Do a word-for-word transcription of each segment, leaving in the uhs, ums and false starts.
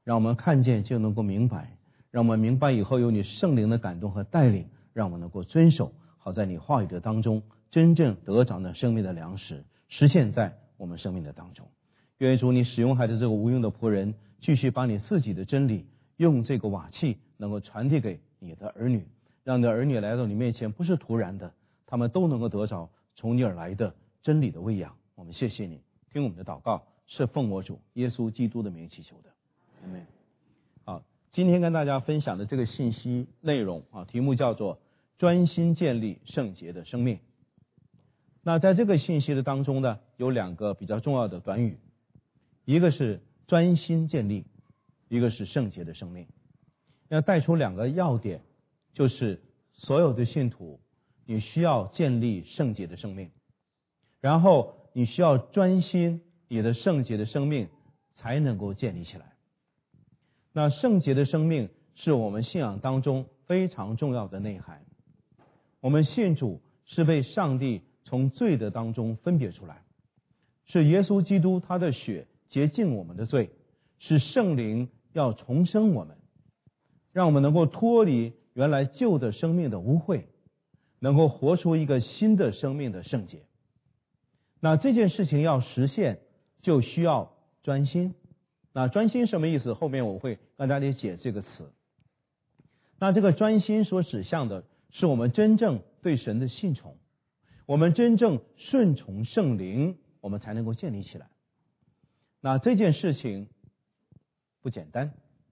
让我们看见就能够明白，让我们明白以后有你圣灵的感动和带领，让我们能够遵守，好在你话语的当中真正得着那生命的粮食，实现在我们生命的当中。愿主你使用孩子这个无用的仆人，继续把你自己的真理用这个瓦器能够传递给你的儿女，让你的儿女来到你面前不是突然的，他们都能够得着从你而来的真理的喂养。我们谢谢你，听我们的祷告是奉我主耶稣基督的名祈求的，阿们。好，今天跟大家分享的这个信息内容啊，题目叫做专心建立圣洁的生命。那在这个信息的当中呢，有两个比较重要的短语，一个是专心建立，一个是圣洁的生命。要带出两个要点，就是所有的信徒你需要建立圣洁的生命，然后你需要专心，你的圣洁的生命才能够建立起来。那圣洁的生命是我们信仰当中非常重要的内涵。我们信主是被上帝从罪的当中分别出来，是耶稣基督他的血洁净我们的罪，是圣灵要重生我们，让我们能够脱离原来旧的生命的污秽，能够活出一个新的生命的圣洁。那这件事情要实现，就需要专心。那专心什么意思？后面我会跟大家解这个词。那这个专心所指向的是我们真正对神的信从，我们真正顺从圣灵，我们才能够建立起来。那这件事情不简单。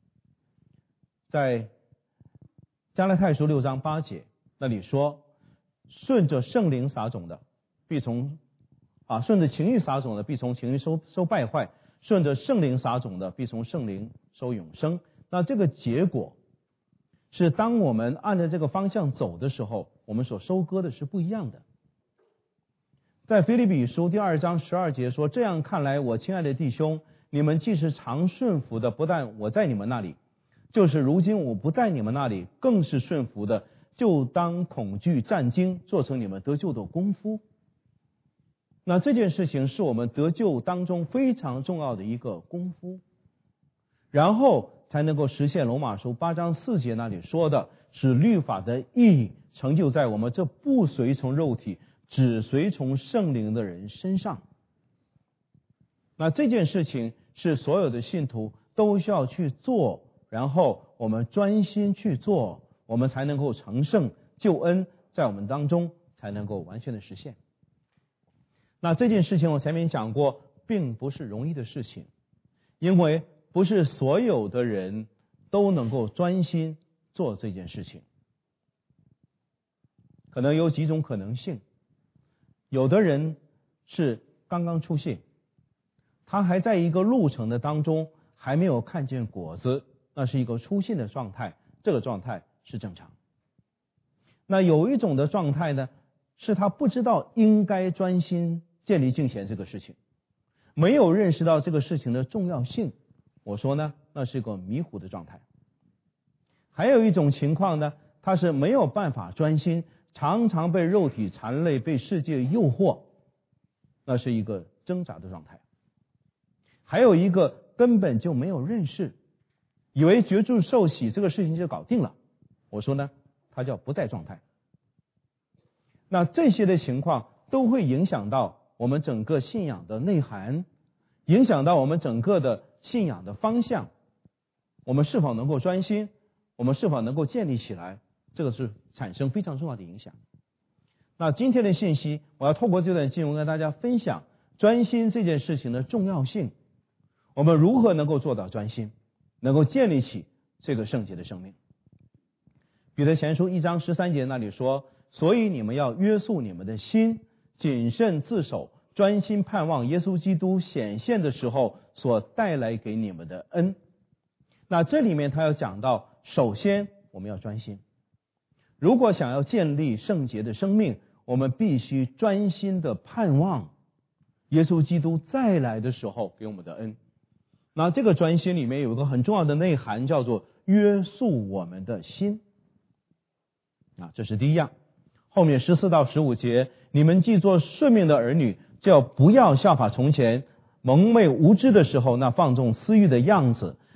在加拉太书六章八节那里说，顺着圣灵撒种的必从啊，顺着情欲撒种的必从情欲收收败坏，顺着圣灵撒种的必从圣灵收永生。那这个结果是当我们按照这个方向走的时候，我们所收割的是不一样的。在腓立比书第二章十二节说，这样看来，我亲爱的弟兄，你们既是常顺服的，不但我在你们那里，就是如今我不在你们那里，更是顺服的，就当恐惧战惊，做成你们得救的功夫。那这件事情是我们得救当中非常重要的一个功夫，然后才能够实现罗马书八章四节那里说的，使律法的意义成就在我们这不随从肉体只随从圣灵的人身上。那这件事情是所有的信徒都需要去做，然后我们专心去做，我们才能够成圣，救恩在我们当中才能够完全的实现。那这件事情我前面讲过，并不是容易的事情，因为不是所有的人都能够专心做这件事情。可能有几种可能性，有的人是刚刚出信，他还在一个路程的当中，还没有看见果子，那是一个初信的状态，这个状态是正常。那有一种的状态呢，是他不知道应该专心建立敬虔这个事情，没有认识到这个事情的重要性，我说呢，那是一个迷糊的状态。还有一种情况呢，他是没有办法专心，常常被肉体缠累，被世界诱惑，那是一个挣扎的状态。还有一个根本就没有认识，以为觉住受洗这个事情就搞定了，我说呢，他叫不在状态。那这些的情况都会影响到我们整个信仰的内涵，影响到我们整个的信仰的方向，我们是否能够专心，我们是否能够建立起来，这个是产生非常重要的影响。那今天的信息，我要透过这段经文跟大家分享专心这件事情的重要性，我们如何能够做到专心，能够建立起这个圣洁的生命。彼得前书一章十三节那里说，所以你们要约束你们的心，谨慎自守，专心盼望耶稣基督显现的时候所带来给你们的恩。那这里面他要讲到，首先我们要专心。如果想要建立圣洁的生命，我们必须专心的盼望耶稣基督再来的时候给我们的恩。那这个专心里面有一个很重要的内涵，叫做约束我们的心。啊，这是第一样。后面十四到十五节，你们既做顺命的儿女，就不要效法从前蒙昧无知的时候那放纵私欲的样子，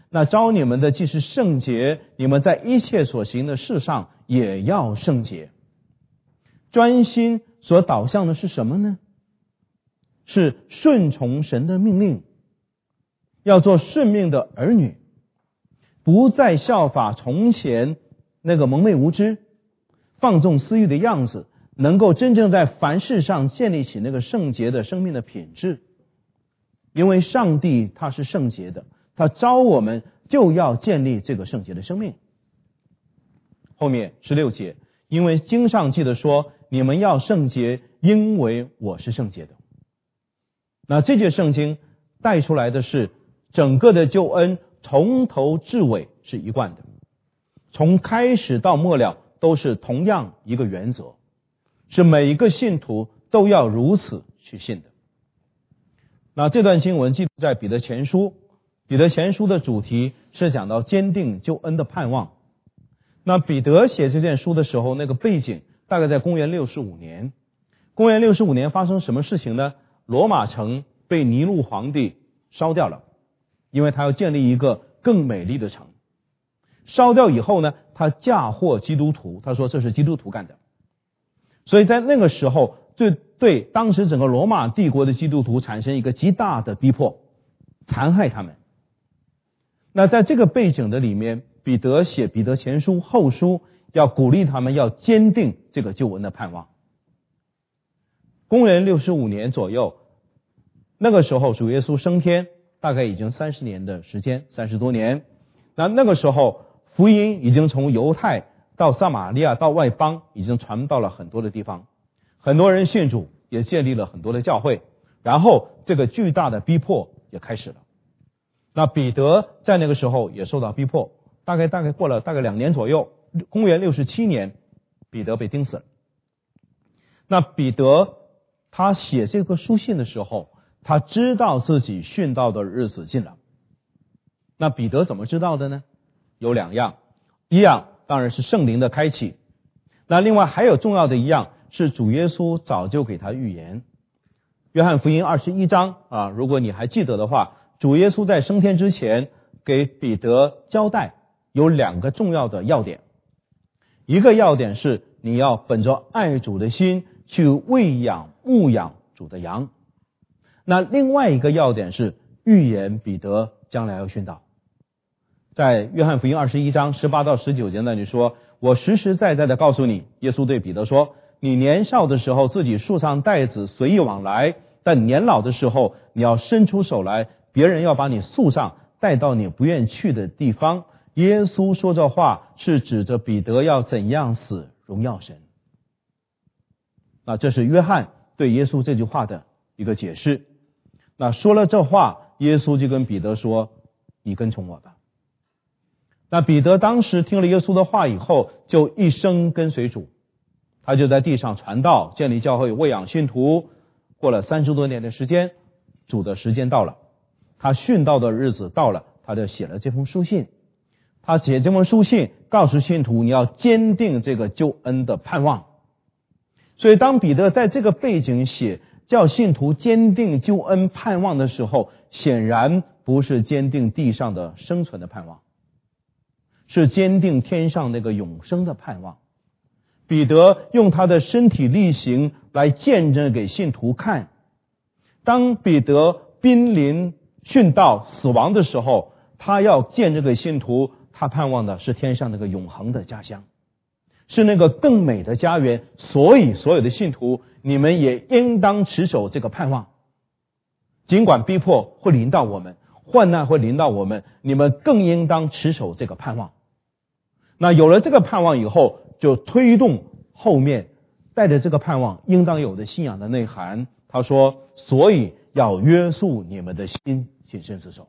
那召你们的既是圣洁，你们在一切所行的事上也要圣洁。专心所导向的是什么呢？是顺从神的命令，要做顺命的儿女，不再效法从前那个蒙昧无知、放纵私欲的样子，能够真正在凡事上建立起那个圣洁的生命的品质。因为上帝他是圣洁的，他召我们就要建立这个圣洁的生命。后面十六节，因为经上记得说，你们要圣洁，因为我是圣洁的。那这节圣经带出来的是整个的救恩从头至尾是一贯的，从开始到末了都是同样一个原则，是每一个信徒都要如此去信的。那这段经文记录在彼得前书，彼得前书的主题是讲到坚定救恩的盼望。那彼得写这卷书的时候，那个背景大概在公元六十五年。公元六十五年发生什么事情呢？罗马城被尼禄皇帝烧掉了，因为他要建立一个更美丽的城。烧掉以后呢，他嫁祸基督徒，他说这是基督徒干的。所以在那个时候，对对当时整个罗马帝国的基督徒产生一个极大的逼迫，残害他们。那在这个背景的里面，彼得写彼得前书后书，要鼓励他们要坚定这个救恩的盼望。公元六十五年左右，那个时候主耶稣升天，大概已经三十年的时间，三十多年。那那个时候福音已经从犹太到撒玛利亚到外邦，已经传到了很多的地方，很多人信主，也建立了很多的教会，然后这个巨大的逼迫也开始了。那彼得在那个时候也受到逼迫，大概大概过了大概两年左右，公元六十七年，彼得被钉死了。那彼得他写这个书信的时候，他知道自己殉道的日子近了。那彼得怎么知道的呢？有两样，一样当然是圣灵的开启，那另外还有重要的一样是主耶稣早就给他预言。约翰福音二十一章啊，如果你还记得的话，主耶稣在升天之前给彼得交代有两个重要的要点。一个要点是你要本着爱主的心去喂养牧养主的羊，那另外一个要点是预言彼得将来要殉道。在约翰福音二十一章十八到十九节那里说，我实实在在的告诉你，耶稣对彼得说，你年少的时候自己束上带子随意往来，但年老的时候你要伸出手来，别人要把你束上带到你不愿去的地方。耶稣说这话是指着彼得要怎样死荣耀神。那这是约翰对耶稣这句话的一个解释。那说了这话，耶稣就跟彼得说，你跟从我吧。那彼得当时听了耶稣的话以后，就一生跟随主，他就在地上传道，建立教会，喂养信徒。过了三十多年的时间，主的时间到了，他殉道的日子到了，他就写了这封书信。他写这封书信告诉信徒，你要坚定这个救恩的盼望。所以当彼得在这个背景写叫信徒坚定救恩盼望的时候，显然不是坚定地上的生存的盼望，是坚定天上那个永生的盼望。彼得用他的身体力行来见证给信徒看。当彼得濒临殉道死亡的时候，他要见证给信徒，他盼望的是天上那个永恒的家乡，是那个更美的家园。所以所有的信徒，你们也应当持守这个盼望。尽管逼迫会临到我们，患难会临到我们，你们更应当持守这个盼望。那有了这个盼望以后，就推动后面带着这个盼望应当有的信仰的内涵。他说，所以要约束你们的心，谨慎自守。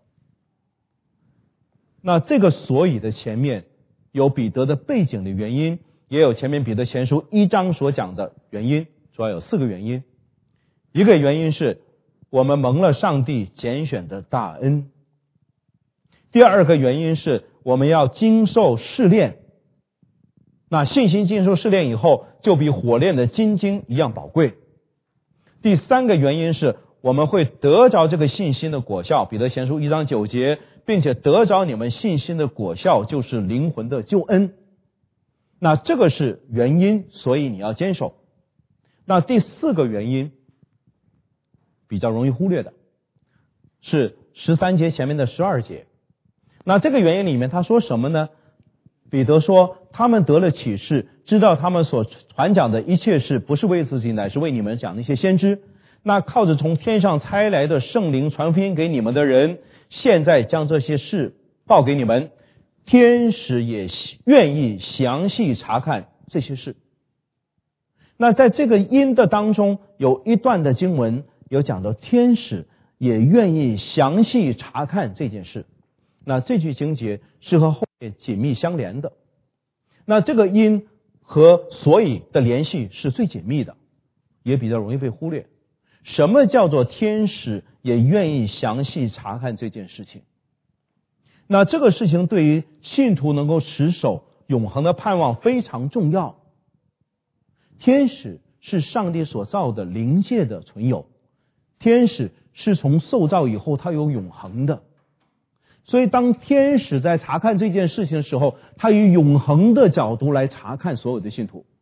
那这个所以的前面有彼得的背景的原因，也有前面彼得前书一章所讲的原因，主要有四个原因。一个原因是我们蒙了上帝拣选的大恩。第二个原因是我们要经受试炼，那信心经受试炼以后，就比火炼的金晶一样宝贵。第三个原因是我们会得着这个信心的果效，彼得前书一章九节， 并且得着你们信心的果效，就是灵魂的救恩。那这个是原因，所以你要坚守。那第四个原因比较容易忽略的是十三节前面的十二节。那这个原因里面他说什么呢？彼得说，他们得了启示，知道他们所传讲的一切事不是为自己，乃是为你们讲的一些先知。那靠着从天上差来的圣灵传福音给你们的人，现在将这些事报给你们，天使也愿意详细查看这些事。那在这个因的当中，有一段的经文有讲到天使也愿意详细查看这件事。那这句经节是和后面紧密相连的。那这个因和所以的联系是最紧密的，也比较容易被忽略。什么叫做天使也愿意详细查看这件事情？那这个事情对于信徒能够持守永恒的盼望非常重要。天使是上帝所造的灵界的存有，天使是从受造以后他有永恒的，所以当天使在查看这件事情的时候，他以永恒的角度来查看所有的信徒。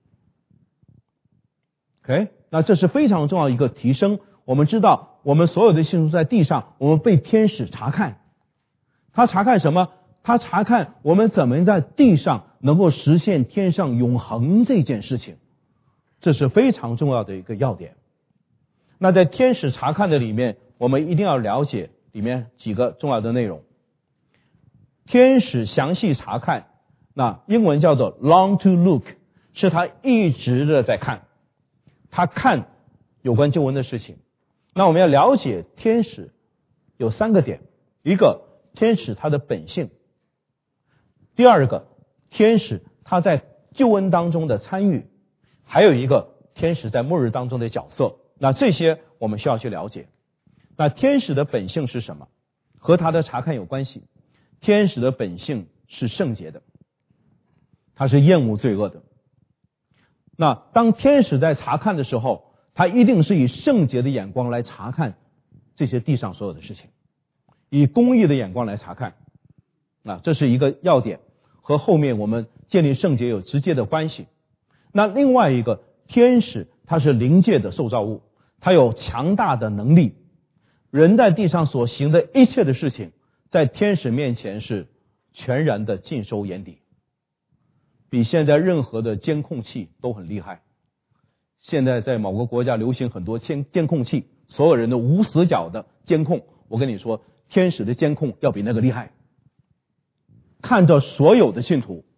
OK， 那这是非常重要一个提升。我们知道我们所有的信徒在地上，我们被天使查看，他查看什么？他查看我们怎么在地上能够实现天上永恒这件事情，这是非常重要的一个要点。那在天使查看的里面，我们一定要了解里面几个重要的内容。天使详细查看，那英文叫做 long to look， 是他一直的在看，他看有关救恩的事情。那我们要了解天使有三个点：一个，天使他的本性；第二个，天使他在救恩当中的参与；还有一个，天使在末日当中的角色。那这些我们需要去了解。那天使的本性是什么？和他的查看有关系。天使的本性是圣洁的，他是厌恶罪恶的。那当天使在查看的时候，他一定是以圣洁的眼光来查看这些地上所有的事情，以公义的眼光来查看。那这是一个要点，和后面我们建立圣洁有直接的关系。那另外一个，天使他是灵界的受造物，他有强大的能力。人在地上所行的一切的事情，在天使面前是全然的尽收眼底，比现在任何的监控器都很厉害。现在在某个国家流行很多监监控器，所有人都无死角的监控。我跟你说，天使的监控要比那个厉害，看着所有的信徒。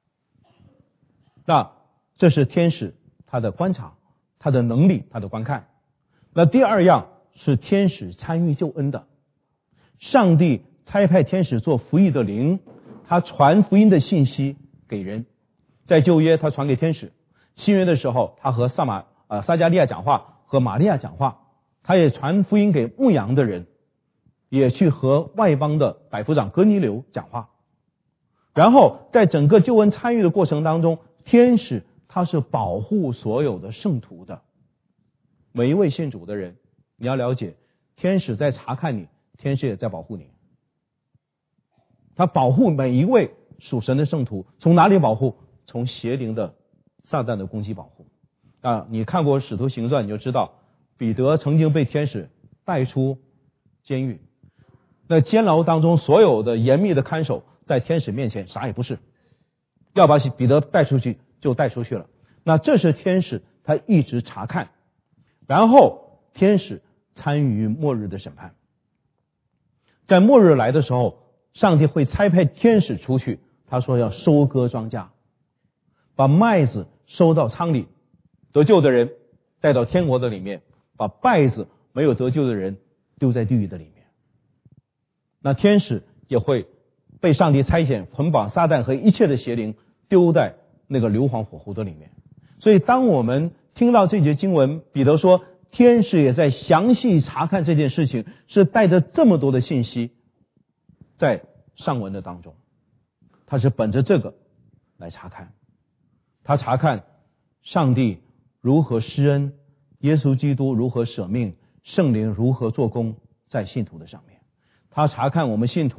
那这是天使他的观察，他的能力，他的观看。那第二样是天使参与救恩的。上帝差派天使做服役的灵，他传福音的信息给人。在旧约他传给天使，新约的时候他和撒马呃撒加利亚讲话，和玛利亚讲话，他也传福音给牧羊的人，也去和外邦的百夫长哥尼流讲话。然后在整个救恩参与的过程当中，天使他是保护所有的圣徒的。每一位信主的人，你要了解，天使在查看你，天使也在保护你。他保护每一位属神的圣徒，从哪里保护？从邪灵的撒旦的攻击保护。啊，你看过使徒行传你就知道，彼得曾经被天使带出监狱，那监牢当中所有的严密的看守在天使面前啥也不是，要把彼得带出去就带出去了。那这是天使他一直查看，然后天使参与末日的审判。在末日来的时候，上帝会差派天使出去，他说要收割庄稼，把麦子收到仓里，得救的人带到天国的里面，把稗子没有得救的人丢在地狱的里面。那天使也会被上帝差遣捆绑撒旦和一切的邪灵，丢在那个硫磺火湖的里面。所以当我们听到这节经文，彼得说天使也在详细查看这件事情，是带着这么多的信息在上文的当中，他是本着这个来查看。他查看上帝如何施恩，耶稣基督如何舍命，圣灵如何做工在信徒的上面。他查看我们信徒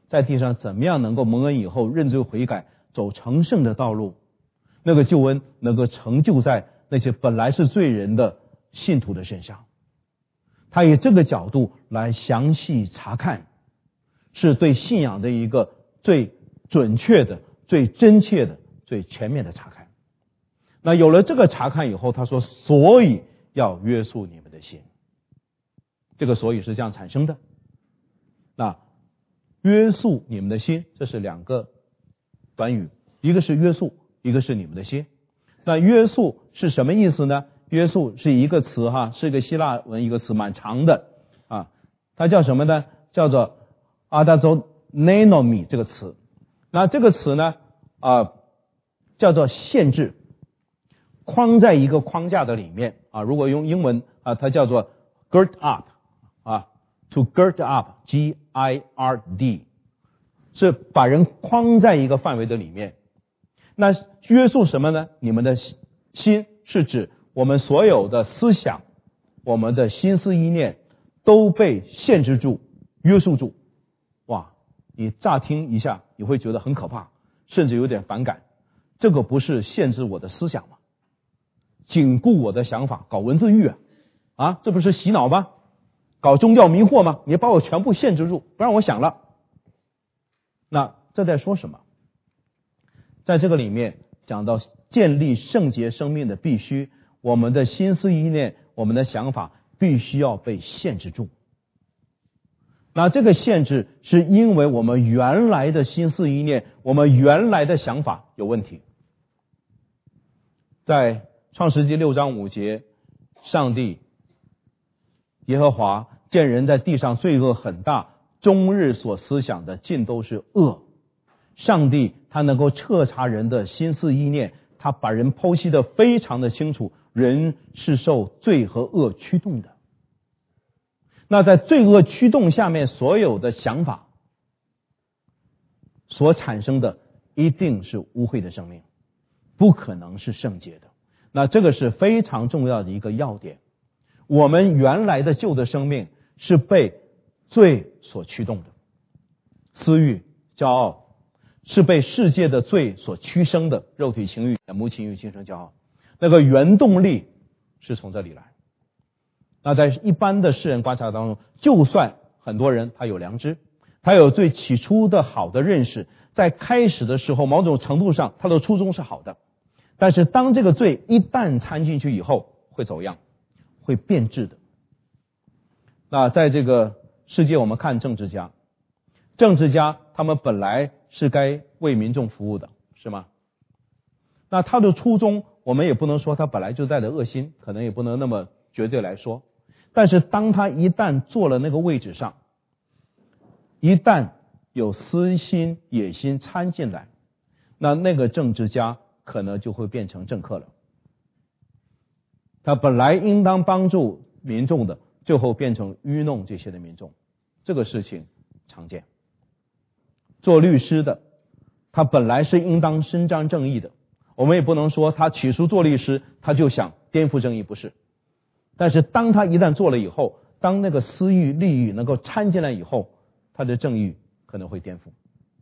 在地上怎么样能够蒙恩以后认罪悔改，走成圣的道路，那个救恩能够成就在那些本来是罪人的信徒的身上。他以这个角度来详细查看，是对信仰的一个最准确的、最真切的、最全面的查看。那有了这个查看以后，他说，所以要约束你们的心。这个所以是这样产生的。那约束你们的心，这是两个短语，一个是约束，一个是你们的心。那约束是什么意思呢？约束是一个词哈，是一个希腊文一个词，蛮长的啊，它叫什么呢？叫做 adazoneinomi 这个词。那这个词呢啊叫做限制，框在一个框架的里面啊。如果用英文啊，它叫做 gird up 啊 ，to gird up G I R D， 是把人框在一个范围的里面。那约束什么呢？你们的心是指我们所有的思想，我们的心思意念都被限制住、约束住。哇，你乍听一下你会觉得很可怕，甚至有点反感。这个不是限制我的思想吗？紧固我的想法，搞文字狱啊，啊，这不是洗脑吗？搞宗教迷惑吗？你把我全部限制住，不让我想了。那这在说什么？在这个里面讲到建立圣洁生命的必须，我们的心思意念，我们的想法必须要被限制住。那这个限制是因为我们原来的心思意念，我们原来的想法有问题。在创世纪六章五节，上帝耶和华见人在地上罪恶很大，终日所思想的尽都是恶。上帝他能够彻查人的心思意念，他把人剖析得非常的清楚，人是受罪和恶驱动的。那在罪恶驱动下面，所有的想法所产生的一定是污秽的生命，不可能是圣洁的。那这个是非常重要的一个要点。我们原来的旧的生命是被罪所驱动的，私欲、骄傲，是被世界的罪所驱生的，肉体情欲、眼目情欲、精神骄傲。那个原动力是从这里来。那在一般的世人观察当中，就算很多人他有良知，他有最起初的好的认识，在开始的时候某种程度上他的初衷是好的，但是当这个罪一旦掺进去以后，会走样，会变质的。那在这个世界我们看政治家，政治家他们本来是该为民众服务的，是吗？那他的初衷我们也不能说他本来就带着恶心，可能也不能那么绝对来说。但是当他一旦坐了那个位置上，一旦有私心野心掺进来，那那个政治家可能就会变成政客了。他本来应当帮助民众的，最后变成愚弄这些的民众，这个事情常见。做律师的，他本来是应当伸张正义的，我们也不能说他起初做律师他就想颠覆正义，不是。但是当他一旦做了以后，当那个私欲利益能够掺进来以后，他的正义可能会颠覆。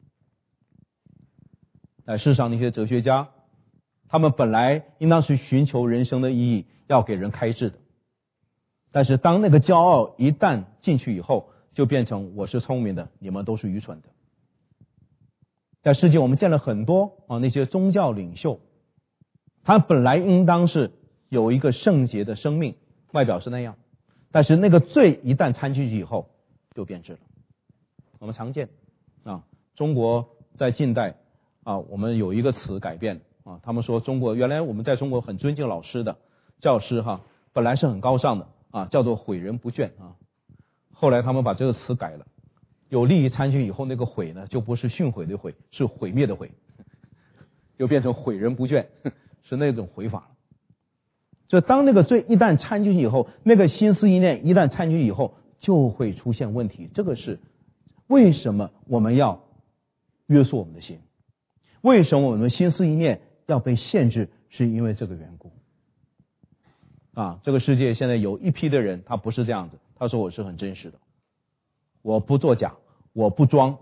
在世上那些哲学家，他们本来应当是寻求人生的意义，要给人开智的，但是当那个骄傲一旦进去以后，就变成我是聪明的，你们都是愚蠢的。在世界我们见了很多啊，那些宗教领袖，他本来应当是有一个圣洁的生命，外表是那样，但是那个罪一旦掺进去以后就变质了。我们常见啊，中国在近代啊，我们有一个词改变啊，他们说中国原来我们在中国很尊敬老师的教师哈，本来是很高尚的啊，叫做毁人不倦啊，后来他们把这个词改了，有利益参与以后，那个毁呢就不是训诲的毁，是毁灭的毁，就变成毁人不倦，是那种毁法了。就当那个罪一旦掺进去以后，那个心思意念一旦掺进去以后，就会出现问题。这个是为什么我们要约束我们的心，为什么我们心思意念要被限制，是因为这个缘故啊。这个世界现在有一批的人，他不是这样子，他说我是很真实的，我不作假，我不装，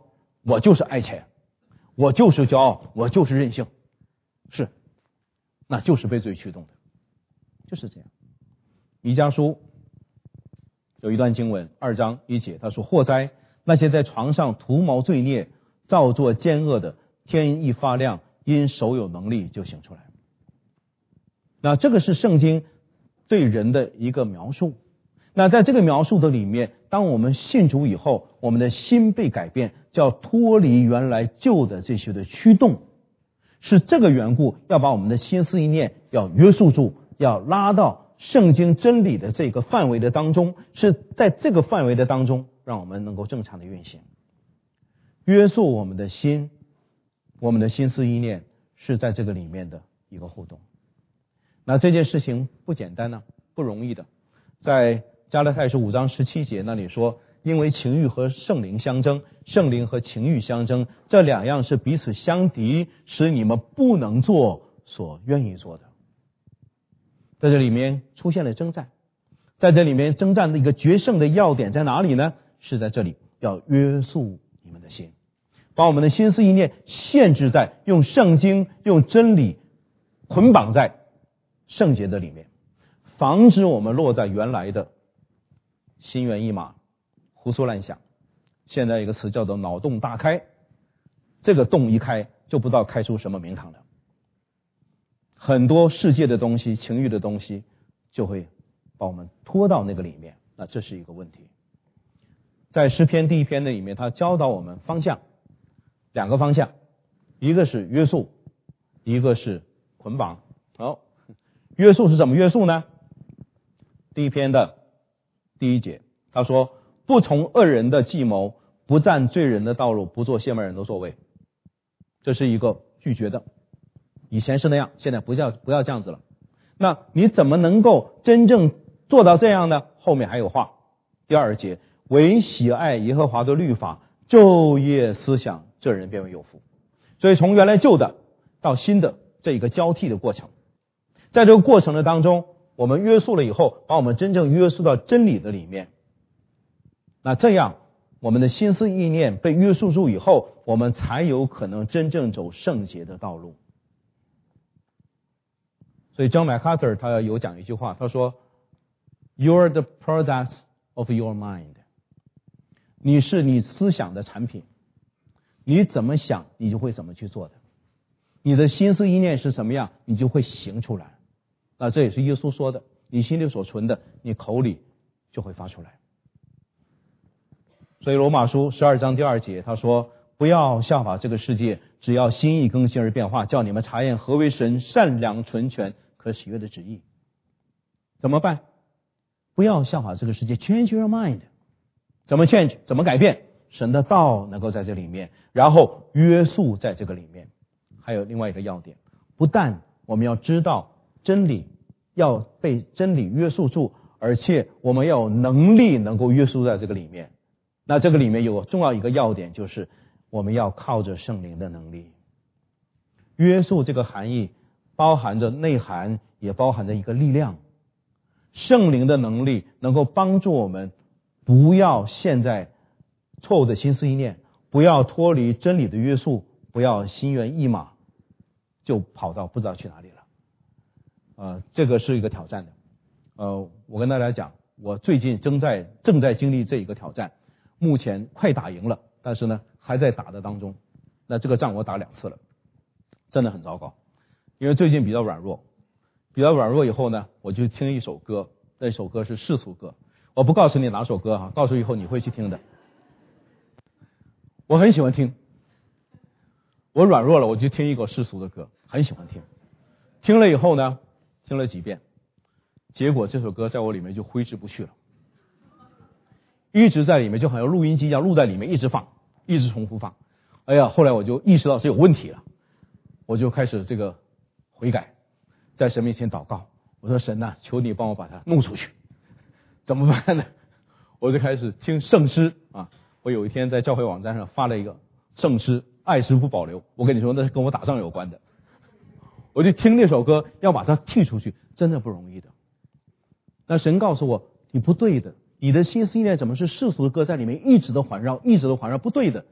我就是爱钱，我就是骄傲，我就是任性，是，那就是被罪驱动的，就是这样。弥迦书有一段经文，二章一节，他说：祸哉，那些在床上图谋罪孽、造作奸恶的，天一发亮，因手有能力就醒出来。那这个是圣经对人的一个描述。那在这个描述的里面，当我们信主以后，我们的心被改变，叫脱离原来旧的这些的驱动，是这个缘故，要把我们的心思意念要约束住，要拉到圣经真理的这个范围的当中，是在这个范围的当中，让我们能够正常的运行。约束我们的心，我们的心思意念是在这个里面的一个互动。那这件事情不简单呢、啊，不容易的。在加拉太书五章十七节那里说，因为情欲和圣灵相争，圣灵和情欲相争，这两样是彼此相敌，使你们不能做所愿意做的。在这里面出现了征战，在这里面征战的一个决胜的要点在哪里呢？是在这里，要约束你们的心，把我们的心思意念限制在用圣经、用真理捆绑在圣洁的里面，防止我们落在原来的心猿意马、胡思乱想。现在一个词叫做脑洞大开，这个洞一开就不知道开出什么名堂了。很多世界的东西、情欲的东西就会把我们拖到那个里面，那这是一个问题。在诗篇第一篇的里面，他教导我们方向，两个方向，一个是约束，一个是捆绑。好，约束是怎么约束呢？第一篇的第一节，他说：不从恶人的计谋，不占罪人的道路，不做亵慢人的作为。这是一个拒绝的，以前是那样，现在不要不要这样子了。那你怎么能够真正做到这样呢？后面还有话，第二节，唯喜爱耶和华的律法，昼夜思想，这人便为有福。所以从原来旧的到新的这一个交替的过程，在这个过程的当中，我们约束了以后，把我们真正约束到真理的里面，那这样我们的心思意念被约束住以后，我们才有可能真正走圣洁的道路。所以 John MacArthur 他有讲一句话，他说 You're the product of your mind， 你是你思想的产品，你怎么想你就会怎么去做的，你的心思意念是什么样你就会行出来。那这也是耶稣说的，你心里所存的你口里就会发出来。所以罗马书十二章第二节他说，不要效法这个世界，只要心意更新而变化，叫你们查验何为神善良纯全可喜悦的旨意。怎么办？不要效法这个世界， change your mind。 怎么 change？ 怎么改变？神的道能够在这里面，然后约束在这个里面。还有另外一个要点，不但我们要知道真理，要被真理约束住，而且我们要有能力能够约束在这个里面。那这个里面有重要一个要点，就是我们要靠着圣灵的能力。约束这个含义包含着内涵，也包含着一个力量。圣灵的能力能够帮助我们不要陷在错误的心思意念，不要脱离真理的约束，不要心猿意马就跑到不知道去哪里了。呃，这个是一个挑战的。呃，我跟大家讲，我最近正在正在经历这一个挑战，目前快打赢了，但是呢还在打的当中。那这个仗我打两次了，真的很糟糕。因为最近比较软弱，比较软弱以后呢，我就听一首歌，那首歌是世俗歌，我不告诉你哪首歌哈，告诉以后你会去听的。我很喜欢听，我软弱了我就听一个世俗的歌，很喜欢听。听了以后呢，听了几遍，结果这首歌在我里面就挥之不去了，一直在里面，就好像录音机一样，录在里面一直放，一直重复放。哎呀，后来我就意识到是有问题了，我就开始这个悔改，在神面前祷告，我说神啊，求你帮我把它弄出去。怎么办呢？我就开始听圣诗啊。我有一天在教会网站上发了一个圣诗，爱之不保留。我跟你说，那是跟我打仗有关的。我就听那首歌，要把它剔出去，真的不容易的。那神告诉我，你不对的，你的心思意念怎么是世俗的歌在里面一直的环绕，一直的环绕，不对的。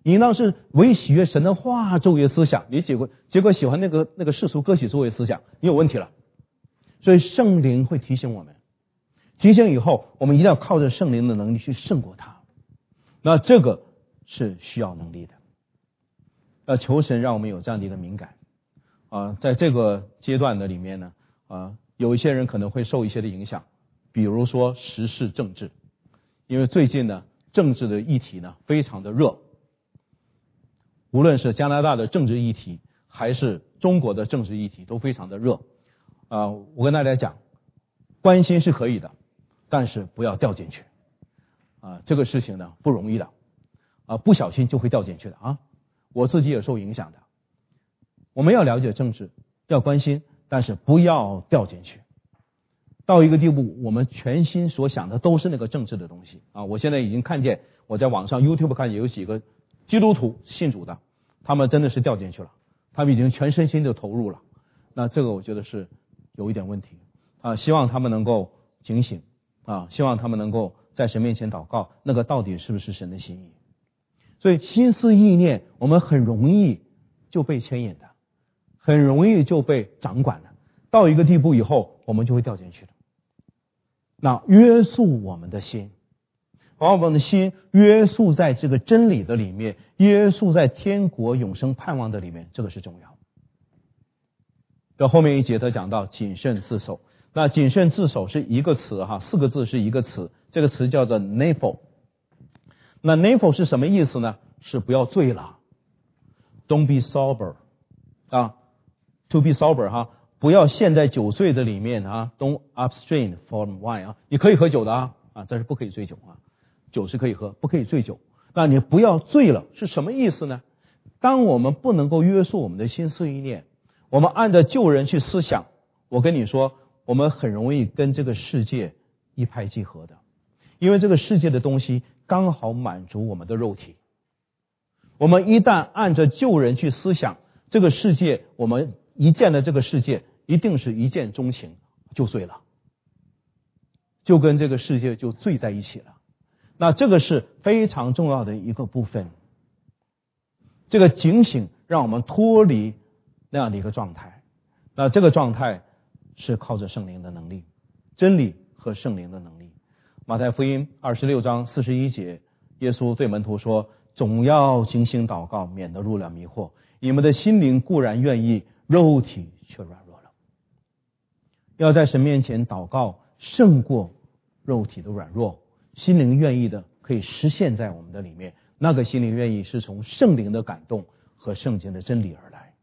你应当是为喜悦神的话作为思想，你结果结果喜欢那个那个世俗歌曲作为思想，你有问题了。所以圣灵会提醒我们，提醒以后我们一定要靠着圣灵的能力去胜过它。那这个是需要能力的。要求神让我们有这样的一个敏感啊，在这个阶段的里面呢啊，有一些人可能会受一些的影响，比如说时事政治，因为最近呢政治的议题呢非常的热，无论是加拿大的政治议题还是中国的政治议题都非常的热啊。我跟大家讲，关心是可以的，但是不要掉进去啊，这个事情呢不容易的啊，不小心就会掉进去的啊。我自己也受影响的。我们要了解政治，要关心，但是不要掉进去。到一个地步，我们全心所想的都是那个政治的东西啊！我现在已经看见，我在网上 YouTube 看有几个基督徒信主的，他们真的是掉进去了，他们已经全身心的投入了。那这个我觉得是有一点问题啊！希望他们能够警醒啊！希望他们能够在神面前祷告，那个到底是不是神的心意？所以心思意念，我们很容易就被牵引的，很容易就被掌管了。到一个地步以后，我们就会掉进去的。那约束我们的心，把我们的心约束在这个真理的里面，约束在天国永生盼望的里面，这个是重要。到后面一节他讲到谨慎自守，那谨慎自守是一个词哈，四个字是一个词，这个词叫做 nefo。那 nefo 是什么意思呢？是不要醉了 ，don't be sober 啊 ，to be sober 哈。不要陷在酒醉的里面啊 ，don't abstain from wine 啊，你可以喝酒的啊，啊，但是不可以醉酒啊，酒是可以喝，不可以醉酒。那你不要醉了，是什么意思呢？当我们不能够约束我们的心思意念，我们按照旧人去思想，我跟你说，我们很容易跟这个世界一拍即合的，因为这个世界的东西刚好满足我们的肉体。我们一旦按照旧人去思想，这个世界我们一见的这个世界一定是一见钟情，就醉了，就跟这个世界就醉在一起了。那这个是非常重要的一个部分。这个警醒让我们脱离那样的一个状态。那这个状态是靠着圣灵的能力，真理和圣灵的能力。马太福音二十六章四十一节，耶稣对门徒说：总要警醒祷告，免得入了迷惑。你们的心灵固然愿意，肉体却软弱了。要在神面前祷告，胜过肉体的软弱，心灵愿意的可以实现在我们的里面。那个心灵愿意是从圣灵的感动和圣经的真理而来。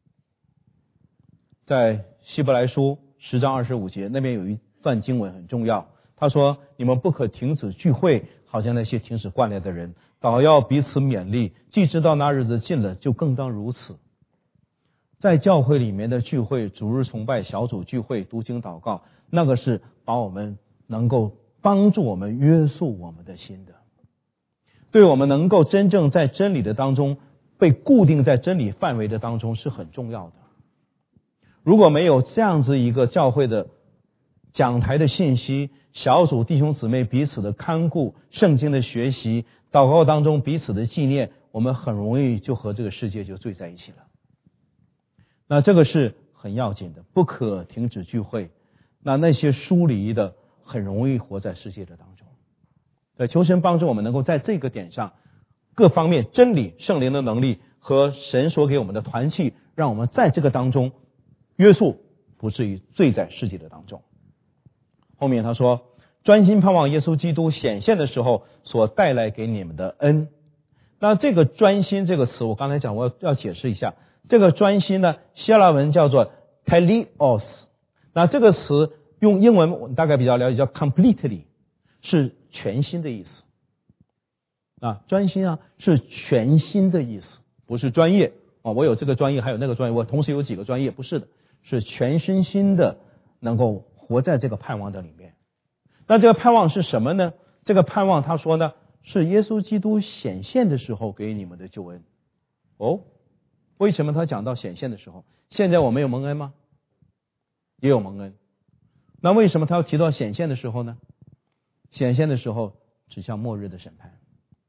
在希伯来书十章二十五节那边有一段经文很重要，他说：你们不可停止聚会，好像那些停止惯例的人，倒要彼此勉励，既知道那日子近了，就更当如此。在教会里面的聚会，主日崇拜、小组聚会、读经祷告，那个是把我们能够帮助我们约束我们的心的，对我们能够真正在真理的当中被固定在真理范围的当中是很重要的。如果没有这样子一个教会的讲台的信息，小组弟兄姊妹彼此的看顾，圣经的学习，祷告当中彼此的纪念，我们很容易就和这个世界就聚在一起了。那这个是很要紧的，不可停止聚会。那那些疏离的很容易活在世界的当中。对，求神帮助我们能够在这个点上各方面真理、圣灵的能力和神所给我们的团契，让我们在这个当中约束，不至于醉在世界的当中。后面他说，专心盼望耶稣基督显现的时候所带来给你们的恩。那这个专心这个词，我刚才讲我要解释一下。这个专心呢，希腊文叫做 teleos。那这个词用英文我大概比较了解，叫 completely， 是全心的意思。啊，专心啊是全心的意思，不是专业啊。我有这个专业，还有那个专业，我同时有几个专业，不是的，是全身心的能够活在这个盼望的里面。那这个盼望是什么呢？这个盼望他说呢，是耶稣基督显现的时候给你们的救恩。哦，为什么他讲到显现的时候？现在我们有蒙恩吗？也有蒙恩。那为什么他要提到显现的时候呢？显现的时候指向末日的审判。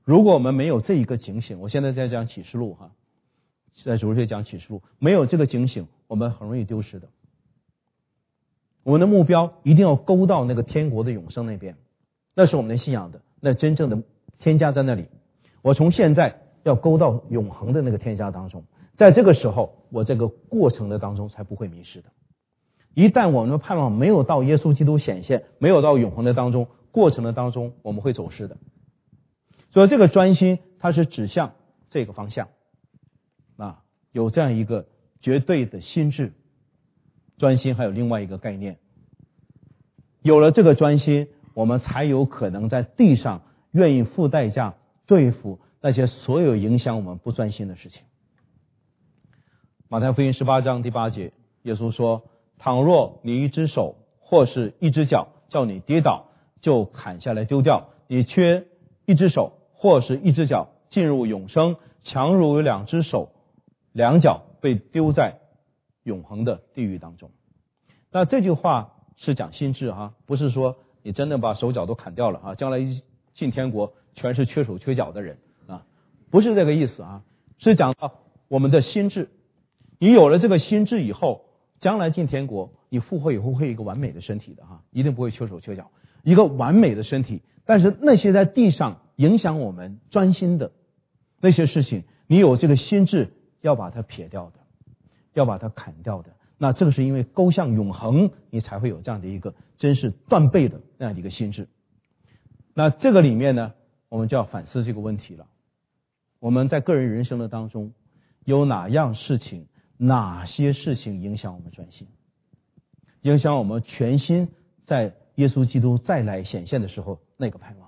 如果我们没有这一个警醒，我现在在讲启示录哈，在主日学讲启示录，没有这个警醒，我们很容易丢失的。我们的目标一定要勾到那个天国的永生那边，那是我们的信仰的，那真正的天家在那里。我从现在要勾到永恒的那个天家当中，在这个时候，我这个过程的当中才不会迷失的。一旦我们的盼望没有到耶稣基督显现，没有到永恒的当中，过程的当中我们会走失的。所以这个专心它是指向这个方向啊，有这样一个绝对的心智。专心还有另外一个概念，有了这个专心，我们才有可能在地上愿意付代价对付那些所有影响我们不专心的事情。马太福音十八章第八节，耶稣说，倘若你一只手或是一只脚叫你跌倒，就砍下来丢掉，你缺一只手或是一只脚进入永生，强如有两只手两脚被丢在永恒的地狱当中。那这句话是讲心智哈，不是说你真的把手脚都砍掉了啊，将来一进天国全是缺手缺脚的人啊，不是这个意思啊，是讲到我们的心智。你有了这个心智以后，将来进天国，你复活以后会有一个完美的身体的哈，一定不会缺手缺脚，一个完美的身体。但是那些在地上影响我们专心的那些事情，你有这个心智要把它撇掉的，要把它砍掉的。那这个是因为勾向永恒，你才会有这样的一个真是断背的那样的一个心智。那这个里面呢，我们就要反思这个问题了。我们在个人人生的当中，有哪样事情哪些事情影响我们专心，影响我们全心在耶稣基督再来显现的时候那个盼望？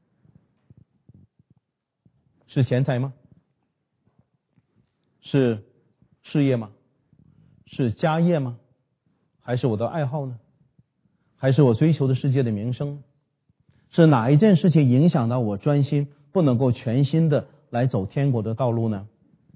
是钱财吗？是事业吗？是家业吗？还是我的爱好呢？还是我追求的世界的名声？是哪一件事情影响到我专心，不能够全心的来走天国的道路呢？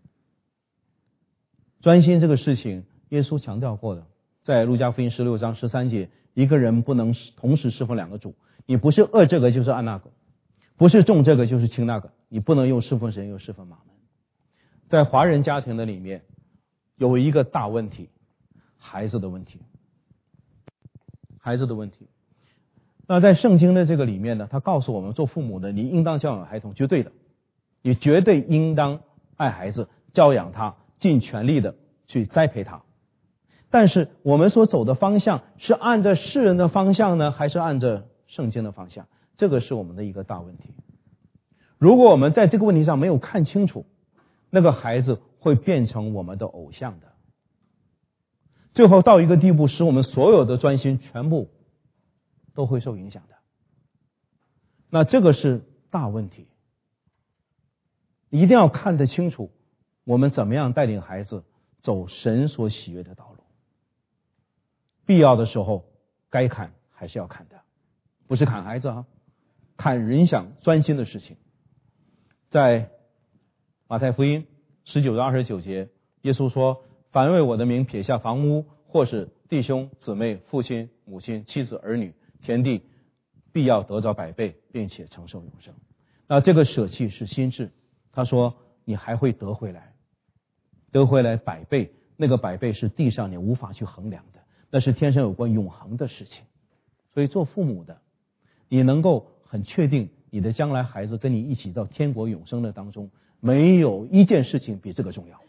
专心这个事情耶稣强调过的，在路加福音十六章十三节，一个人不能同时侍奉两个主，你不是恶这个就是爱那个，不是重这个就是轻那个，你不能又侍奉神又侍奉马门。在华人家庭的里面有一个大问题，孩子的问题，孩子的问题。那在圣经的这个里面呢，他告诉我们做父母的，你应当教养孩童，绝对的，你绝对应当爱孩子，教养他，尽全力的去栽培他。但是我们所走的方向是按着世人的方向呢，还是按着圣经的方向？这个是我们的一个大问题。如果我们在这个问题上没有看清楚，那个孩子会变成我们的偶像的，最后到一个地步，使我们所有的专心全部都会受影响的。那这个是大问题，一定要看得清楚，我们怎么样带领孩子走神所喜悦的道路。必要的时候该砍还是要砍的，不是砍孩子啊，砍人想专心的事情。在马太福音十九章二十九节，耶稣说，凡为我的名撇下房屋，或是弟兄姊妹父亲母亲妻子儿女田地，必要得着百倍，并且承受永生。那这个舍弃是心智，他说你还会得回来，得回来百倍，那个百倍是地上你无法去衡量的，那是天上有关永恒的事情。所以做父母的，你能够很确定你的将来孩子跟你一起到天国永生的当中，没有一件事情比这个重要。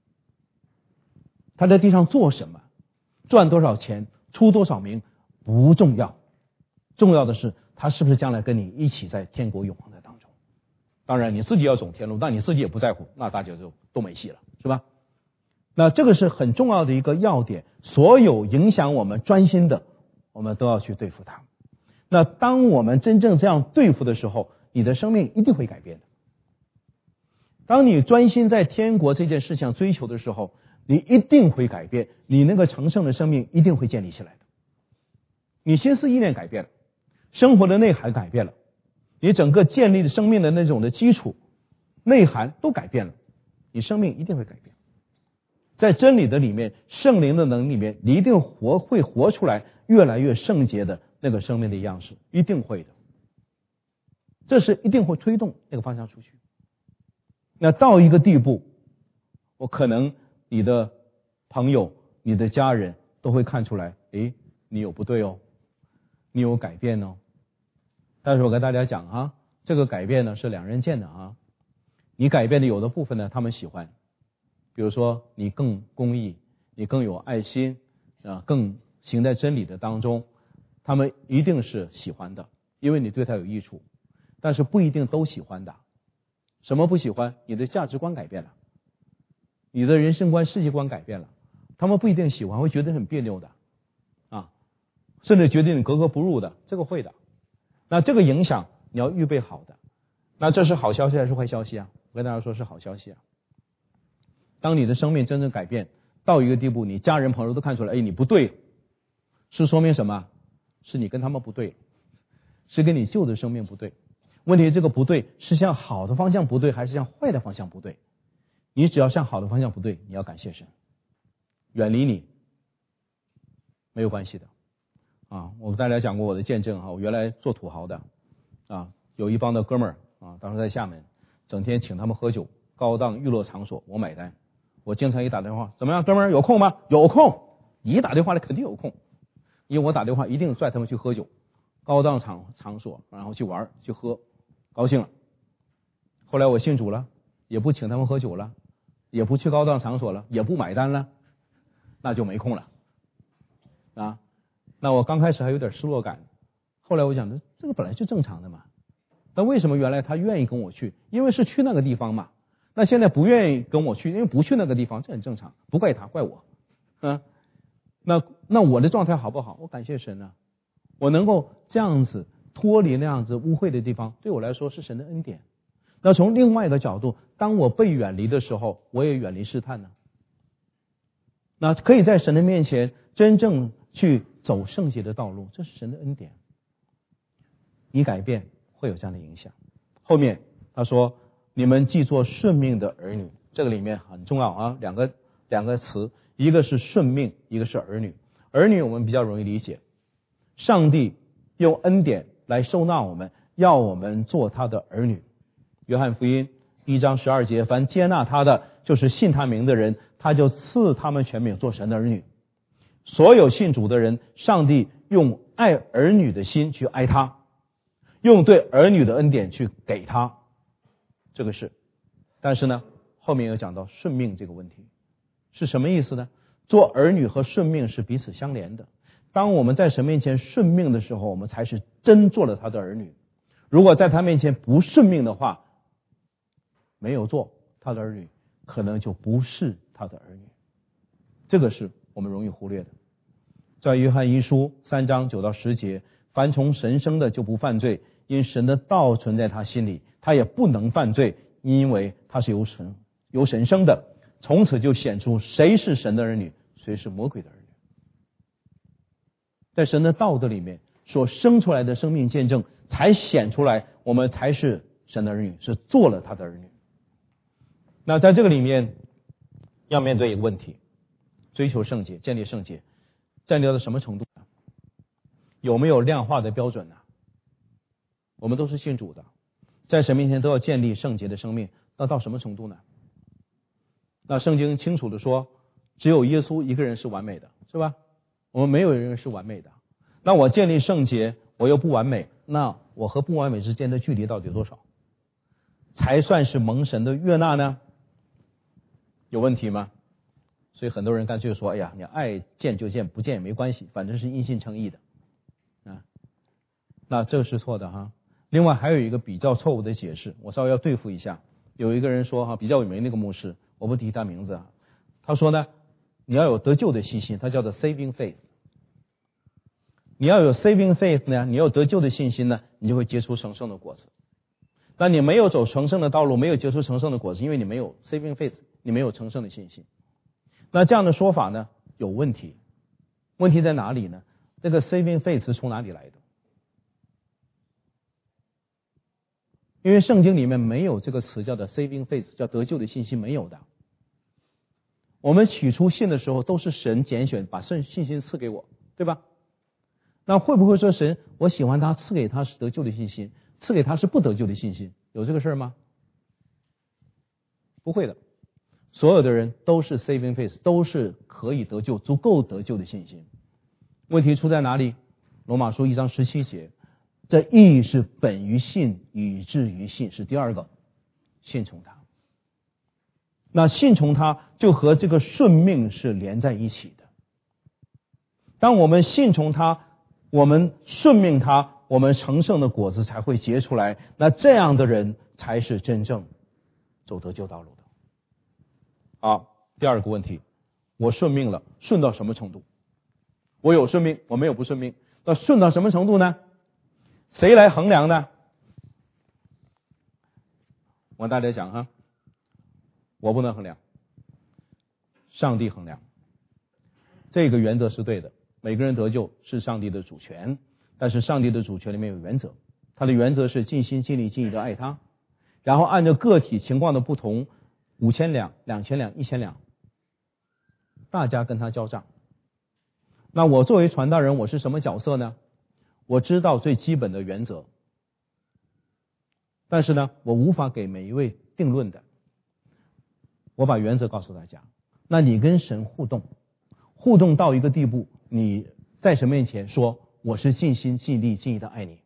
他在地上做什么，赚多少钱，出多少名不重要，重要的是他是不是将来跟你一起在天国永恒的当中。当然你自己要走天路，但你自己也不在乎，那大家就都没戏了，是吧？那这个是很重要的一个要点，所有影响我们专心的，我们都要去对付它。那当我们真正这样对付的时候，你的生命一定会改变的。当你专心在天国这件事情追求的时候，你一定会改变，你那个成圣的生命一定会建立起来的。你心思意念改变了，生活的内涵改变了，你整个建立的生命的那种的基础内涵都改变了，你生命一定会改变。在真理的里面，圣灵的能力里面，你一定活会活出来越来越圣洁的那个生命的样式，一定会的。 这是一定会推动那个方向出去。那到一个地步，我可能你的朋友、你的家人都会看出来，诶，你有不对哦，你有改变哦。但是我跟大家讲啊，这个改变呢是两刃剑的啊。你改变的有的部分呢，他们喜欢，比如说你更公益，你更有爱心啊，更行在真理的当中，他们一定是喜欢的，因为你对他有益处。但是不一定都喜欢的。什么不喜欢？你的价值观改变了，你的人生观、世界观改变了，他们不一定喜欢，会觉得很别扭的啊，甚至觉得你格格不入的，这个会的。那这个影响你要预备好的。那这是好消息还是坏消息啊？我跟大家说是好消息啊。当你的生命真正改变到一个地步，你家人朋友都看出来，哎，你不对，是说明什么？是你跟他们不对，是跟你旧的生命不对。问题这个不对是向好的方向不对，还是向坏的方向不对？你只要向好的方向不对，你要感谢神，远离你没有关系的啊。我跟大家讲过我的见证啊，我原来做土豪的啊，有一帮的哥们儿啊，当时在厦门，整天请他们喝酒，高档娱乐场所我买单。我经常一打电话，怎么样，哥们儿有空吗？有空。一打电话来肯定有空，因为我打电话一定拽他们去喝酒，高档场场所，然后去玩去喝，高兴了。后来我信主了，也不请他们喝酒了，也不去高档场所了，也不买单了，那就没空了啊。那我刚开始还有点失落感，后来我想这个本来就正常的嘛。那为什么原来他愿意跟我去？因为是去那个地方嘛。那现在不愿意跟我去，因为不去那个地方，这很正常，不怪他，怪我。啊，那那我的状态好不好？我感谢神啊，我能够这样子脱离那样子污秽的地方，对我来说是神的恩典。那从另外一个角度，当我被远离的时候，我也远离试探呢。那可以在神的面前真正去走圣洁的道路，这是神的恩典。你改变会有这样的影响。后面他说，你们既做顺命的儿女，这个里面很重要啊，两个两个词，一个是顺命，一个是儿女。儿女我们比较容易理解，上帝用恩典来收纳我们，要我们做他的儿女。约翰福音一章十二节，凡接纳他的，就是信他名的人，他就赐他们权柄做神的儿女。所有信主的人，上帝用爱儿女的心去爱他，用对儿女的恩典去给他，这个是。但是呢，后面有讲到顺命这个问题是什么意思呢？做儿女和顺命是彼此相连的。当我们在神面前顺命的时候，我们才是真做了他的儿女。如果在他面前不顺命的话，没有做他的儿女，可能就不是他的儿女。这个是我们容易忽略的。在约翰一书三章九到十节，凡从神生的就不犯罪，因神的道存在他心里，他也不能犯罪，因为他是由神由神生的。从此就显出谁是神的儿女，谁是魔鬼的儿女。在神的道德里面所生出来的生命见证，才显出来我们才是神的儿女，是做了他的儿女。那在这个里面要面对一个问题，追求圣洁，建立圣洁，建立到什么程度呢？有没有量化的标准呢？我们都是信主的，在神面前都要建立圣洁的生命，那到什么程度呢？那圣经清楚的说，只有耶稣一个人是完美的，是吧？我们没有人是完美的。那我建立圣洁，我又不完美，那我和不完美之间的距离到底有多少，才算是蒙神的悦纳呢？有问题吗？所以很多人干脆说，哎呀，你爱见就见，不见也没关系，反正是因信称义的啊。那这个是错的哈。另外还有一个比较错误的解释，我稍微要对付一下。有一个人说哈，比较有名那个牧师，我不提他名字啊，他说呢，你要有得救的信心，他叫做 saving faith。你要有 saving faith 呢，你有得救的信心呢，你就会结出成圣的果子。那你没有走成圣的道路，没有结出成圣的果子，因为你没有 saving faith， 你没有成圣的信心。那这样的说法呢，有问题。问题在哪里呢？这个 saving faith 是从哪里来的？因为圣经里面没有这个词叫做 saving faith， 叫得救的信心，没有的。我们起初信的时候都是神拣选把信心赐给我，对吧？ 那会不会说神我喜欢他，赐给他是得救的信心，赐给他是不得救的信心？有这个事吗？不会的，所有的人都是 saving faith， 都是可以得救、足够得救的信心。问题出在哪里？罗马书一章十七节，这义是本于信，以至于信，是第二个，信从他。那信从他就和这个顺命是连在一起的。当我们信从他，我们顺命他，我们成圣的果子才会结出来。那这样的人才是真正走得救道路的。好，第二个问题，我顺命了，顺到什么程度？我有顺命，我没有不顺命，那顺到什么程度呢？谁来衡量呢？我跟大家讲哈，我不能衡量，上帝衡量。这个原则是对的，每个人得救是上帝的主权，但是上帝的主权里面有原则，他的原则是尽心尽力尽意的爱他，然后按照个体情况的不同，五千两、两千两、一千两，大家跟他交账。那我作为传道人，我是什么角色呢？我知道最基本的原则，但是呢，我无法给每一位定论的。我把原则告诉大家，那你跟神互动，互动到一个地步，你在神面前说我是尽心尽力尽意的爱你，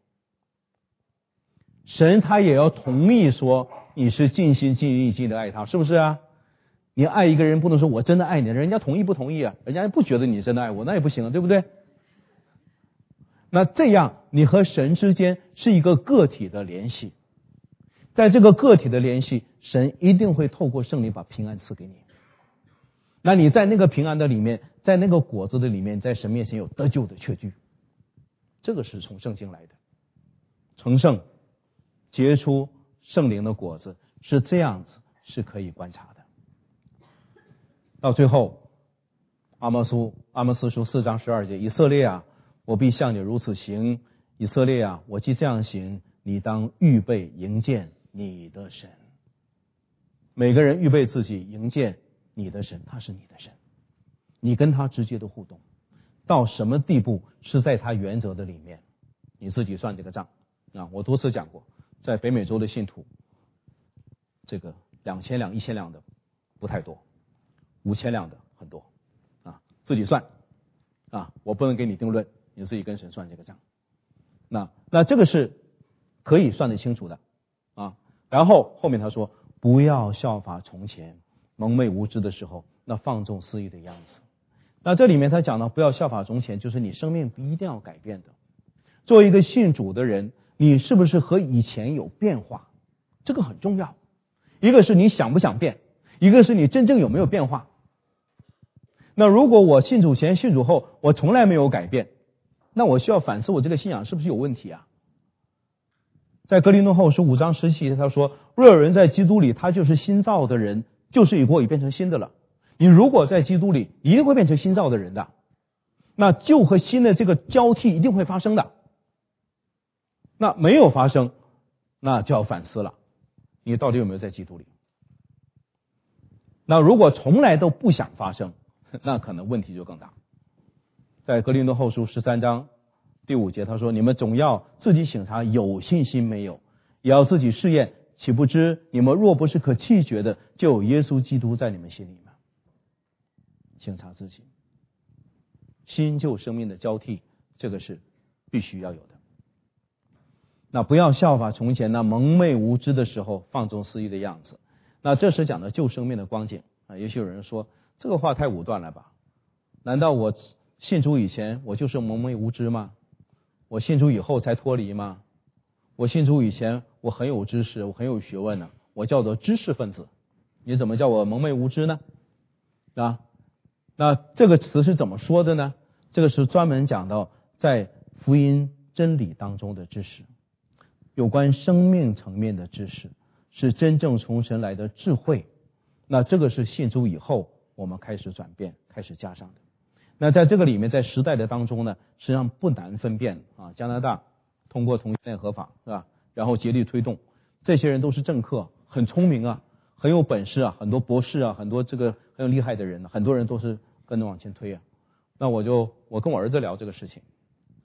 神他也要同意说你是尽心尽力尽意的爱他，是不是啊？你爱一个人不能说我真的爱你，人家同意不同意啊？人家不觉得你真的爱我，那也不行啊，对不对？那这样你和神之间是一个个体的联系，在这个个体的联系，神一定会透过圣灵把平安赐给你。那你在那个平安的里面，在那个果子的里面，在神面前有得救的确据，这个是从圣经来的。成圣结出圣灵的果子是这样子，是可以观察的。到最后，阿摩苏阿摩斯书四章十二节，以色列啊，我必向你如此行，以色列啊，我既这样行，你当预备迎见你的神。每个人预备自己迎见你的神，他是你的神，你跟他直接的互动到什么地步是在他原则的里面，你自己算这个账啊！我多次讲过，在北美洲的信徒，这个两千两、一千两的不太多，五千两的很多啊，自己算啊，我不能给你定论，你自己跟神算这个账。那那这个是可以算得清楚的啊。然后后面他说，不要效法从前蒙昧无知的时候那放纵私欲的样子。那这里面他讲到不要效法从前，就是你生命一定要改变的。作为一个信主的人，你是不是和以前有变化？这个很重要。一个是你想不想变，一个是你真正有没有变化。那如果我信主前信主后我从来没有改变，那我需要反思我这个信仰是不是有问题啊？在哥林多后书五章十七节他说，若有人在基督里，他就是新造的人，旧事已过，已变成新的了。你如果在基督里，一定会变成新造的人的，那旧和新的这个交替一定会发生的。那没有发生，那就要反思了，你到底有没有在基督里？那如果从来都不想发生，那可能问题就更大。在哥林多后书十三章第五节他说，你们总要自己省察有信心没有，也要自己试验，岂不知你们若不是可弃绝的，就有耶稣基督在你们心里吗？省察自己，新旧生命的交替，这个是必须要有的。那不要效法从前那蒙昧无知的时候放纵私欲的样子。那这是讲的旧生命的光景啊。也许有人说这个话太武断了吧？难道我信主以前我就是蒙昧无知吗？我信主以后才脱离吗？我信主以前我很有知识，我很有学问呢，我叫做知识分子，你怎么叫我蒙昧无知呢？啊，那这个词是怎么说的呢？这个是专门讲到在福音真理当中的知识，有关生命层面的知识，是真正从神来的智慧。那这个是信主以后我们开始转变，开始加上的。那在这个里面，在时代的当中呢，实际上不难分辨啊。加拿大通过同性恋合法是吧？然后竭力推动，这些人都是政客，很聪明啊，很有本事啊，很多博士啊，很多这个很有厉害的人，很多人都是跟着往前推啊。那我就我跟我儿子聊这个事情，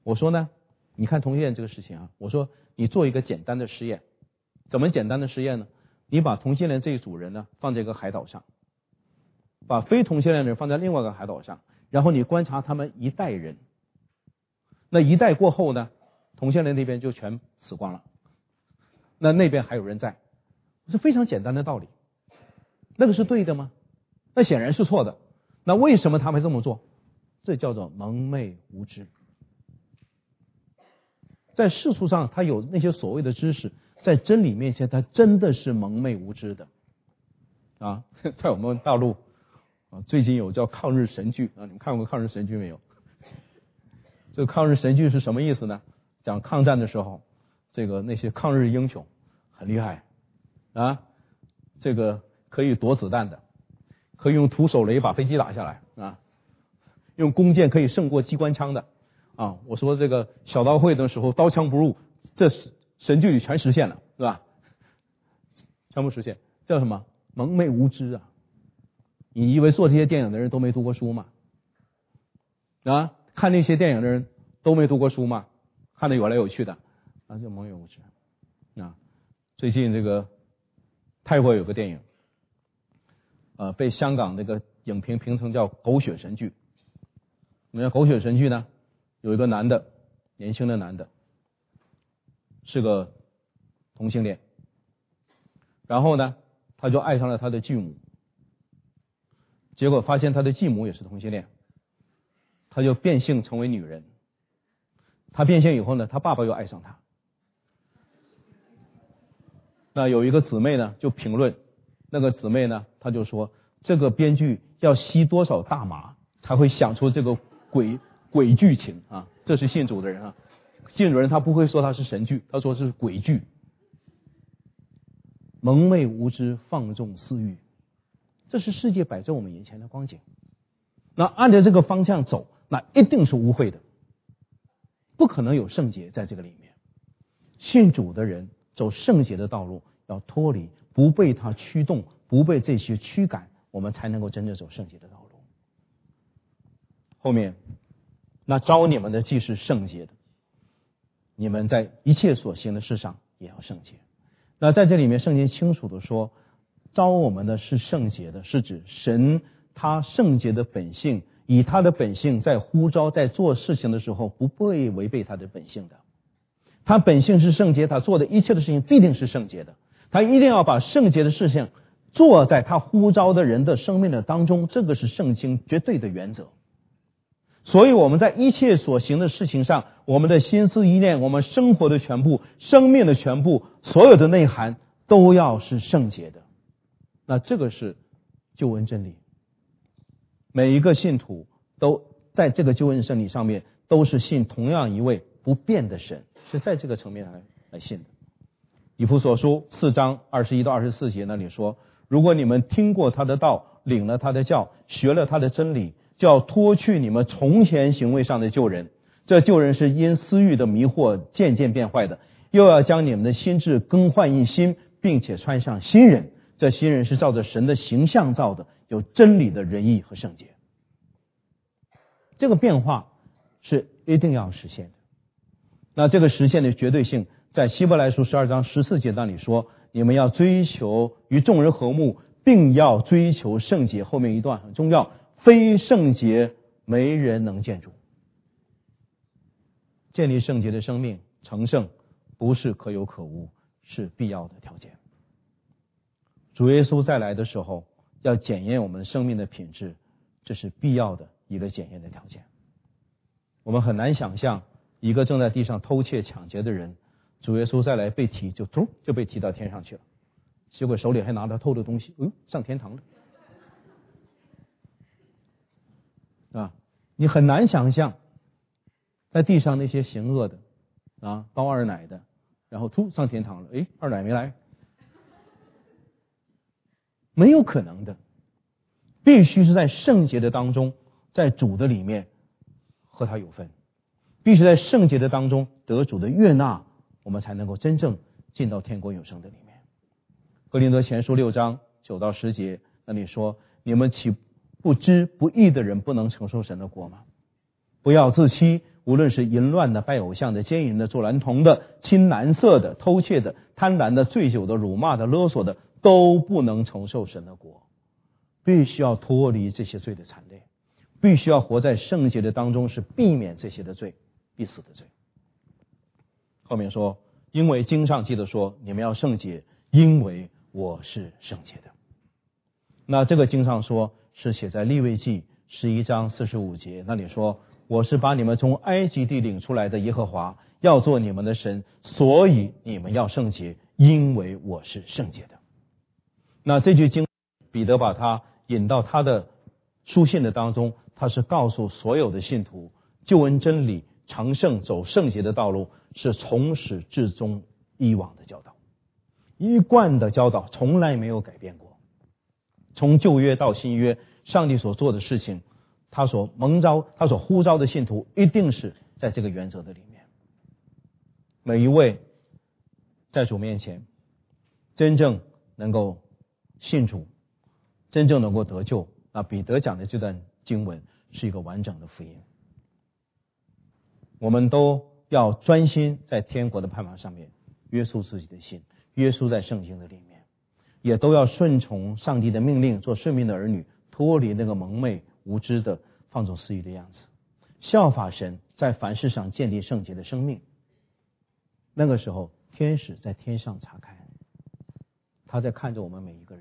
我说呢，你看同性恋这个事情啊，我说你做一个简单的实验，怎么简单的实验呢？你把同性恋这一组人呢放在一个海岛上，把非同性恋的人放在另外一个海岛上，然后你观察他们一代人，那一代过后呢，同性恋那边就全死光了，那那边还有人在，是非常简单的道理。那个是对的吗？那显然是错的。那为什么他们这么做？这叫做蒙昧无知。在世俗上他有那些所谓的知识，在真理面前他真的是蒙昧无知的啊。在我们大陆啊，最近有叫抗日神剧啊，你们看过抗日神剧没有？这个抗日神剧是什么意思呢？讲抗战的时候，这个那些抗日英雄很厉害啊，这个可以躲子弹的，可以用土手雷把飞机打下来啊，用弓箭可以胜过机关枪的啊。我说这个小刀会的时候刀枪不入，这神剧里全实现了，是吧？全部实现，叫什么？蒙昧无知啊！你以为做这些电影的人都没读过书吗？啊，看那些电影的人都没读过书吗？看得有来有去的，啊，叫蒙昧无知啊。最近这个泰国有个电影，呃，被香港那个影评评成叫狗血神剧。什么叫狗血神剧呢？有一个男的，年轻的男的，是个同性恋，然后呢，他就爱上了他的继母，结果发现他的继母也是同性恋，他就变性成为女人。他变性以后呢，他爸爸又爱上他。那有一个姊妹呢，就评论，那个姊妹呢，她就说，这个编剧要吸多少大麻才会想出这个鬼鬼剧情啊？这是信主的人啊，信主人他不会说他是神剧，他说是鬼剧。蒙昧无知，放纵私欲，这是世界摆在我们眼前的光景。那按照这个方向走，那一定是污秽的，不可能有圣洁在这个里面。信主的人走圣洁的道路，要脱离，不被他驱动，不被这些驱赶，我们才能够真正走圣洁的道路。后面，那招你们的既是圣洁的，你们在一切所行的事上也要圣洁。那在这里面，圣经清楚的说，招我们的是圣洁的，是指神他圣洁的本性，以他的本性在呼召，在做事情的时候，不会违背他的本性的。他本性是圣洁，他做的一切的事情必定是圣洁的。他一定要把圣洁的事情做在他呼召的人的生命的当中，这个是圣经绝对的原则。所以我们在一切所行的事情上，我们的心思意念，我们生活的全部，生命的全部，所有的内涵都要是圣洁的。那这个是救恩真理。每一个信徒都在这个救恩真理上面，都是信同样一位不变的神，是在这个层面上来来信的。以弗所书四章二十一到二十四节那里说，如果你们听过他的道，领了他的教，学了他的真理，就要脱去你们从前行为上的旧人，这旧人是因私欲的迷惑渐渐变坏的，又要将你们的心智更换一新，并且穿上新人，这新人是照着神的形象造的，有真理的仁义和圣洁。这个变化是一定要实现的。那这个实现的绝对性，在希伯来书十二章十四节那里说，你们要追求与众人和睦，并要追求圣洁。后面一段很重要，非圣洁没人能见主。建立圣洁的生命，成圣不是可有可无，是必要的条件。主耶稣再来的时候，要检验我们生命的品质，这是必要的一个检验的条件。我们很难想象一个正在地上偷窃抢劫的人，主耶稣再来被提，就突就被提到天上去了，结果手里还拿着偷的东西，嗯，上天堂了。啊，你很难想象在地上那些行恶的啊，包二奶的，然后突上天堂了，诶，二奶没来，没有可能的。必须是在圣洁的当中，在主的里面和他有分，必须在圣洁的当中得主的悦纳，我们才能够真正进到天国永生的里面。哥林多前书六章九到十节那里说，你们岂不知不义的人不能承受神的国吗？ 不要自欺，无论是淫乱的、拜偶像的、奸淫的、做娈童的、亲男色的、偷窃的、贪婪的、醉酒的、辱骂的、勒索的，都不能承受神的国。必须要脱离这些罪的惨烈，必须要活在圣洁的当中，是避免这些的罪，必死的罪。后面说，因为经上记得说，你们要圣洁，因为我是圣洁的。那这个经上说是写在利未记十一章四十五节，那里说，我是把你们从埃及地领出来的耶和华，要做你们的神，所以你们要圣洁，因为我是圣洁的。那这句经彼得把它引到他的书信的当中，他是告诉所有的信徒，救恩真理、成圣、走圣洁的道路是从始至终以往的教导，一贯的教导，从来没有改变过。从旧约到新约，上帝所做的事情，他所蒙召、他所呼召的信徒，一定是在这个原则的里面。每一位在主面前真正能够信主，真正能够得救，那彼得讲的这段经文是一个完整的福音。我们都要专心在天国的盼望上面，约束自己的心，约束在圣经的里面，也都要顺从上帝的命令，做顺命的儿女，脱离那个蒙昧无知的放纵私欲的样子，效法神在凡事上建立圣洁的生命。那个时候天使在天上查看，他在看着我们每一个人，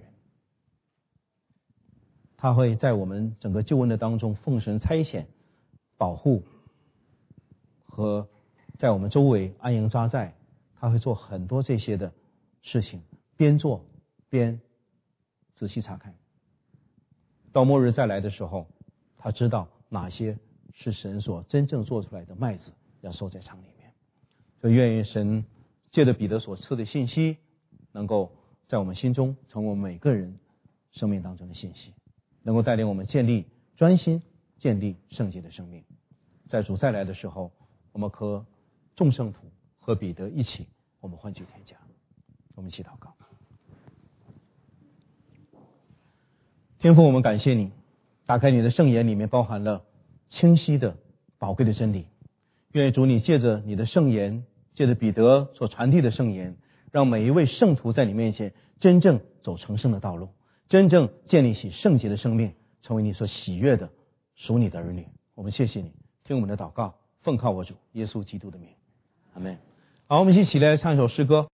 他会在我们整个救恩的当中奉神差遣保护，和在我们周围安营扎寨，他会做很多这些的事情，边做边仔细查看。到末日再来的时候，他知道哪些是神所真正做出来的麦子要收在场里面。就愿意神借着彼得所赐的信息，能够在我们心中成为我们每个人生命当中的信息，能够带领我们建立专心建立圣洁的生命。在主再来的时候，我们和众圣徒和彼得一起，我们欢聚天家。我们一起祷告。天父，我们感谢你，打开你的圣言，里面包含了清晰的宝贵的真理。愿主你借着你的圣言，借着彼得所传递的圣言，让每一位圣徒在你面前真正走成圣的道路，真正建立起圣洁的生命，成为你所喜悦的属你的儿女。我们谢谢你，听我们的祷告，奉靠我主耶稣基督的名，阿们。好，我们一起起来唱一首诗歌。